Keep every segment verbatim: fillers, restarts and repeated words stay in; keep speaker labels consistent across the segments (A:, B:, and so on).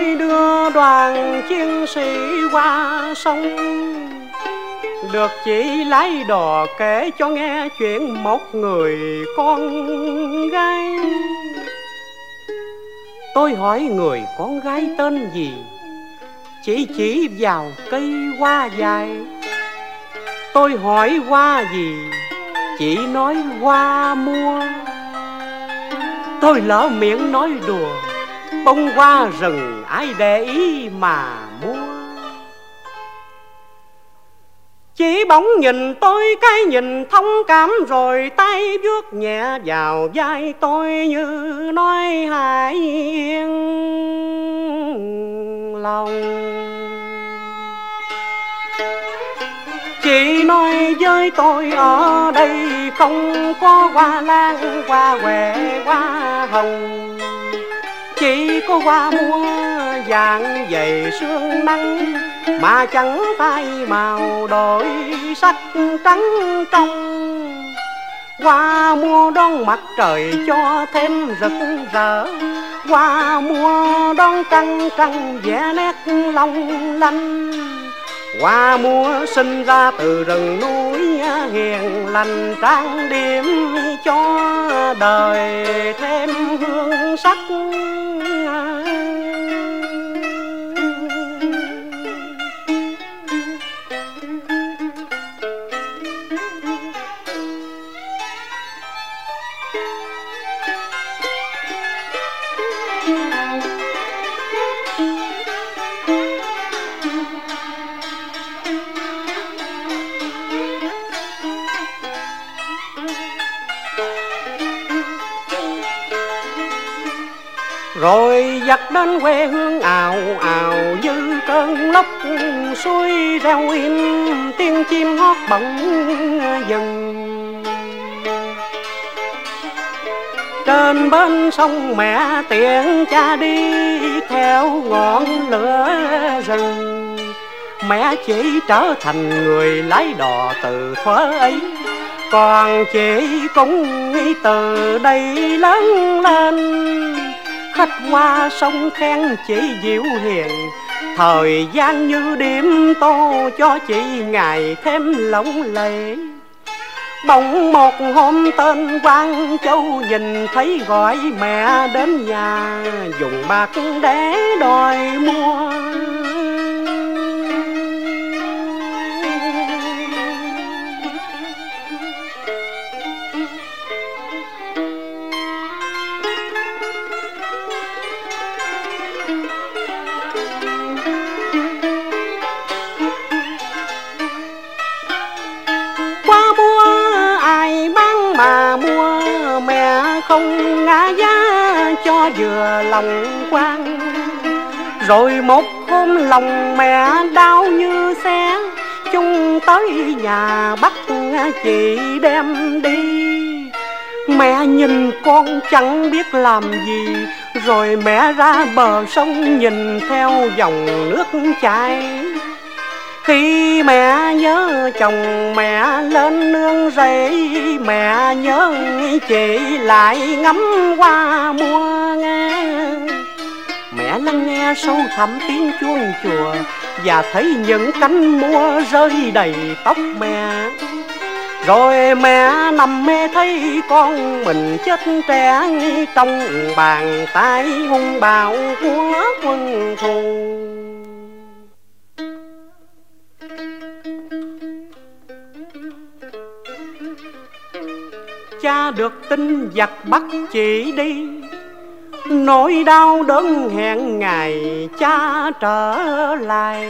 A: tôi đưa đoàn chiến sĩ qua sông, được chị lái đò kể cho nghe chuyện một người con gái. Tôi hỏi người con gái tên gì, chị chỉ vào cây hoa dài. Tôi hỏi hoa gì, chị nói hoa mua. Tôi lỡ miệng nói đùa, bông hoa rừng ai để ý mà mua. Chị bỗng nhìn tôi cái nhìn thông cảm, rồi tay vuốt nhẹ vào vai tôi như nói hãy yên lòng. Chị nói với tôi ở đây không có hoa lan, hoa huệ, hoa hồng, chỉ có hoa mua vàng dày sương nắng, mà chẳng phai màu đổi sắc trắng trong. Hoa mua đón mặt trời cho thêm rực rỡ, hoa mua đón trăng trăng vẽ nét long lanh. Hoa mua sinh ra từ rừng núi hiền lành, trang điểm cho đời thêm hương sắc. Rồi dắt đến quê hương ào ào như cơn lốc, suối reo im tiếng chim hót bỗng dừng. Trên bên sông mẹ tiễn cha đi theo ngọn lửa rừng. Mẹ chỉ trở thành người lái đò từ thuở ấy, còn chị cũng từ đây lớn lên. Khách qua sông khen chị dịu hiền, thời gian như đêm tô cho chị ngày thêm lộng lẫy. Bỗng một hôm tên Quang Châu nhìn thấy gọi mẹ đến nhà, dùng bạc để đòi mua. Mà mua mẹ không ngã giá cho vừa lòng Quang. Rồi một hôm lòng mẹ đau như xé, chung tới nhà bắt chị đem đi. Mẹ nhìn con chẳng biết làm gì, rồi mẹ ra bờ sông nhìn theo dòng nước chảy. Khi mẹ nhớ chồng mẹ lên nương rẫy, mẹ nhớ chị lại ngắm hoa mua nghe. Mẹ lắng nghe sâu thẳm tiếng chuông chùa, và thấy những cánh mua rơi đầy tóc mẹ. Rồi mẹ nằm mê thấy con mình chết trẻ, trong bàn tay hung bạo của quân thù. Cha được tin giặc bắt chị đi, nỗi đau đớn hẹn ngày cha trở lại.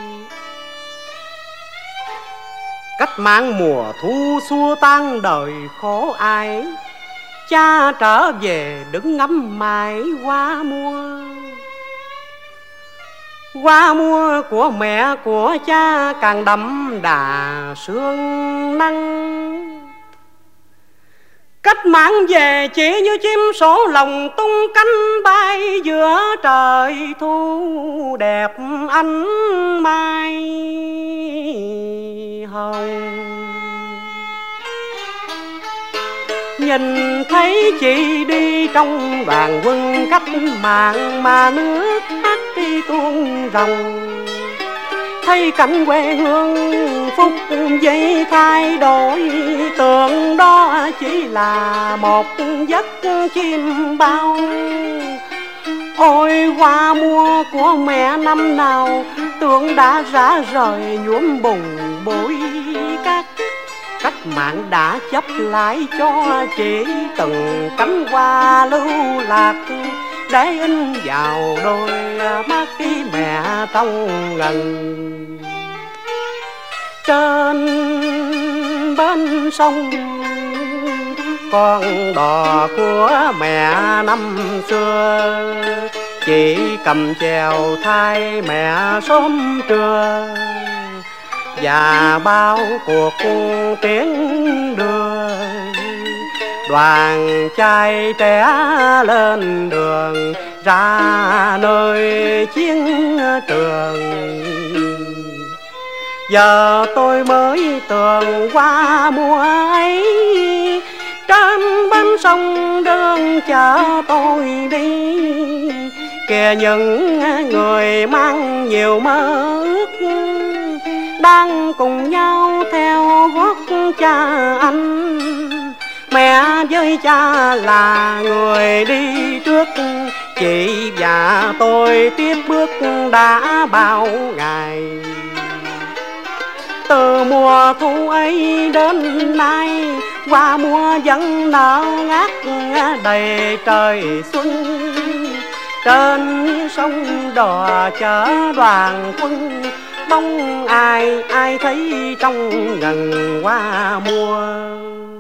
A: Cách mạng mùa thu xua tan đời khổ ai, cha trở về đứng ngắm mãi hoa mua. Hoa mua của mẹ của cha càng đậm đà sương nắng. Cách mạng về chỉ như chim sổ lòng tung cánh bay giữa trời thu đẹp ánh mai hồng. Nhìn thấy chị đi trong đoàn quân cách mạng mà nước mắt đi tuôn rồng. Thấy cảnh quê hương phút giây thay đổi, tưởng đó chỉ là một giấc chim bao. Ôi hoa mua của mẹ năm nào, tưởng đã rã rời nhuốm bùn bụi cát. Cách mạng đã chấp lại cho chỉ từng cánh hoa lưu lạc, để in vào đôi mắt đi mẹ trong ngần. Trên bên sông con đò của mẹ năm xưa, chỉ cầm chèo thay mẹ sớm trưa, và bao cuộc tiếng đưa đoàn trai trẻ lên đường, ra nơi chiến trường. Giờ tôi mới tường qua mùa ấy, trên bến sông đơn chờ tôi đi. Kìa những người mang nhiều mơ ước, đang cùng nhau theo gót cha anh. Mẹ với cha là người đi trước, chị và tôi tiếp bước đã bao ngày. Từ mùa thu ấy đến nay, qua mùa vẫn nở ngát đầy trời xuân. Trên sông đò chở đoàn quân, mong ai ai thấy trong ngần qua mùa.